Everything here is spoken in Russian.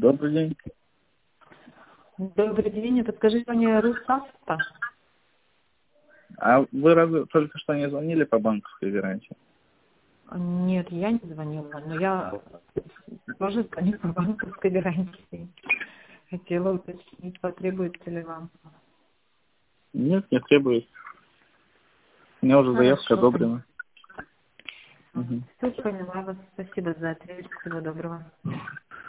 Добрый день. Добрый день, это скажите мне Русавто? А вы разве только что не звонили по банковской гарантии? Нет, я не звонила, но я тоже звоню по банковской гарантии. Хотела уточнить, потребуется ли вам. Нет, не требует. У меня уже заявка Хорошо. одобрена. Угу. Все, поняла вас. Спасибо за ответ. Всего доброго.